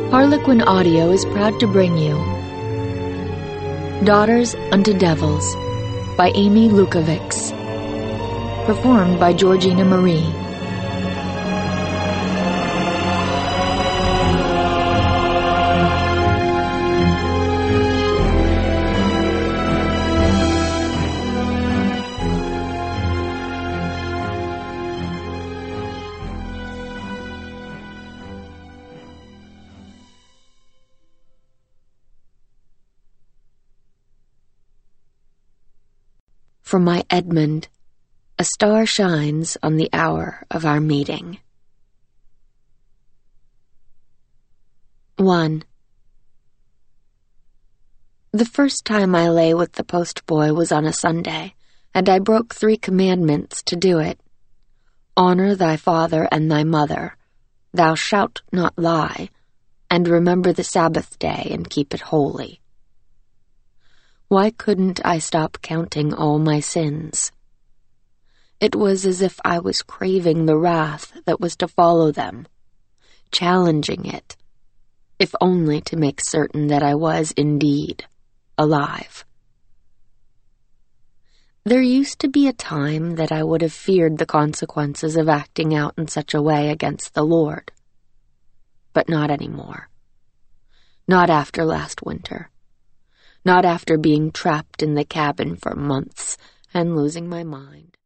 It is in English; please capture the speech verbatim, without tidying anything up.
Harlequin Audio is proud to bring you Daughters Unto Devils by Amy Lukavics, performed by Georgina Marie. For my Edmund, a star shines on the hour of our meeting. one. The first time I lay with the postboy was on a Sunday, and I broke three commandments to do it. Honor thy father and thy mother, thou shalt not lie, and remember the Sabbath day and keep it holy. Why couldn't I stop counting all my sins? It was as if I was craving the wrath that was to follow them, challenging it, if only to make certain that I was indeed alive. There used to be a time that I would have feared the consequences of acting out in such a way against the Lord. But not anymore. Not after last winter. Not after being trapped in the cabin for months and losing my mind.